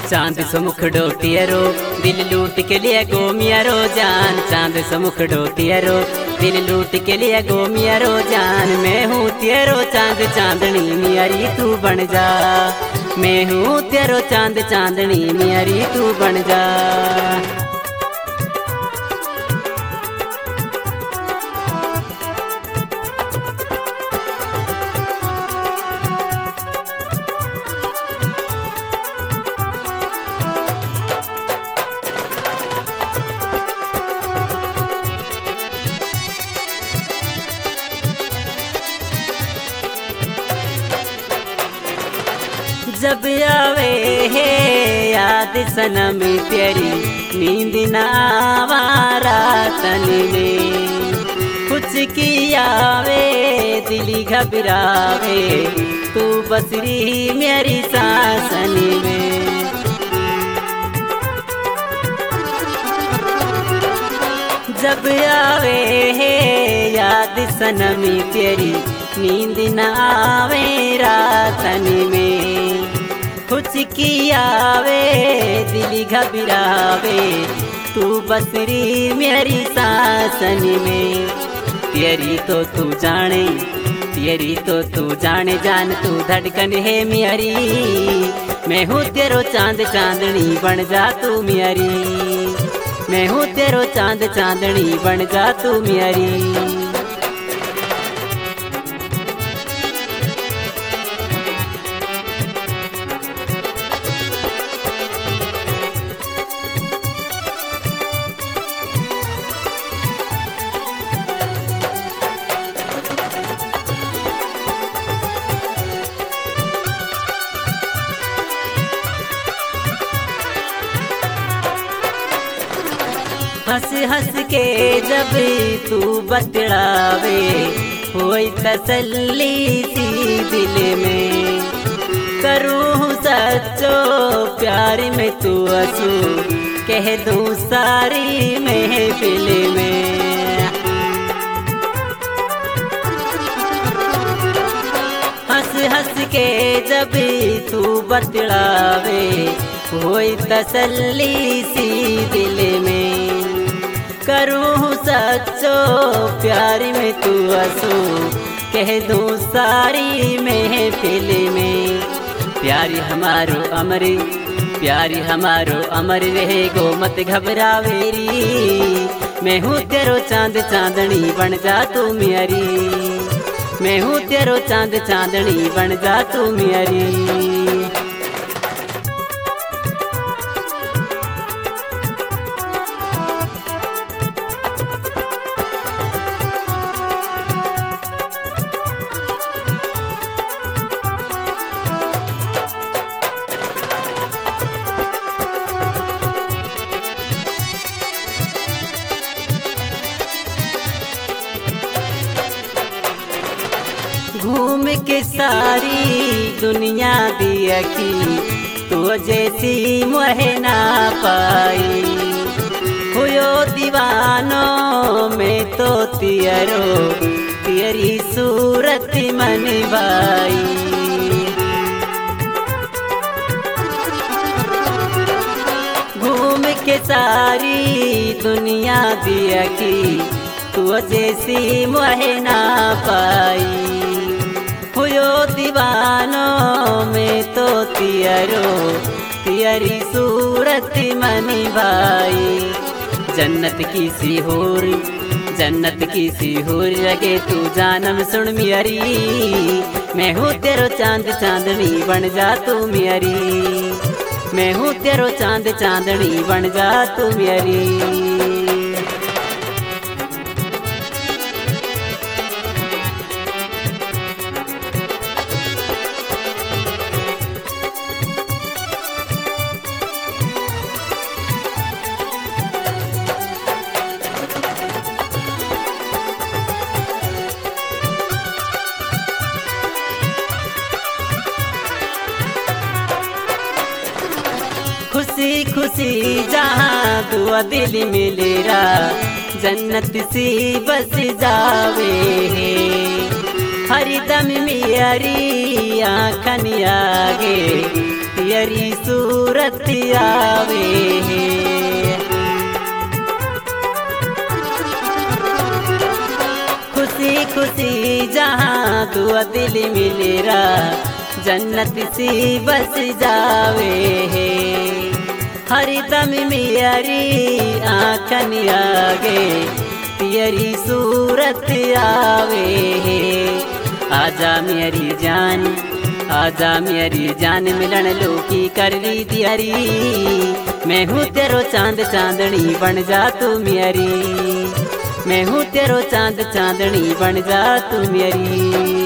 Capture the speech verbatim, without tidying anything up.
चांद समुखड़ो तियरो दिल लूट के लिए गो मियारो जान। चांद समुखड़ो तियरो दिल लूट के लिए गो मियारो जान। मैं हूँ तेरो चांद चांदनी मियारी तू बन जा। मैं हूँ तेरो चांद चांदनी मियारी तू बन जा। जब आवे है याद सनम तेरी नींद ना आवारा तन में। कुछ की आवे दिली घबरावे तू बसरी मेरी सांसन में। जब आवे है याद सनम तेरी नींद ना आवे रातन में। कुछ की आवे दिली घबरावे तू बसरी मेरी सांसन में। तेरी तो तू जाने तेरी तो तू जाने जान तू धड़कन है मेरी। मैं हूँ तेरो चांद चांदनी बन जा तू मेरी। मैं हूँ तेरो चांद चांदनी बन जा तू मेरी। हंस हंस के जब तू बतलावे होई तसल्ली सी दिल में। करूँ सच्चो प्यार में तू हंसू कह दूँ सारी महफिल में। हंस हंस के जब तू बतलावे होई तसल्ली सी दिल में। करूँ सच्चो प्यार में तू हंसू कह दूँ सारी महफिल में। प्यारी हमारो अमर प्यारी हमारो अमर रहे गो मत घबरावेरी। मैं हूँ तेरो चांद चांदनी बन जा तू मेरी। मैं हूँ तेरो चांद चांदनी बन जा तू मेरी। घूम के सारी दुनिया दी अखी तो जैसी मोहे ना पाई। हुयो दीवानों में तो तियरो तेरी सूरत मन भाई। घूम के सारी दुनिया दी अखी तो जैसी मोहे ना पाई। हुयो दीवानों में तो तियरो तियरी सूरत मनी भाई। जन्नत की सी होर जन्नत की सी होर लगे तू जानम सुन मेरी। मैं हूँ तेरो चांद चांदनी बन जा तू मेरी। मैं हूँ तेरो चांद चांदनी बन जा तू मेरी। खुशी खुशी जहाँ दुआ दिल मिलेरा जन्नत सी बस जावे है। हरदम मेरी आँखन आगे तेरी सूरत आवे है। खुशी खुशी जहाँ तू दिल मिलेरा जन्नत सी बस जावे है। हरदम मेरी आँखन आगे तेरी सूरत आवे है। आजा मेरी जान आजा मेरी जान मिलन लोकी करवी दियारी। मैं हूँ तेरो चांद चांदनी बन जा तू मेरी। मैं हूँ तेरो चांद चांदनी बन जा तू मेरी।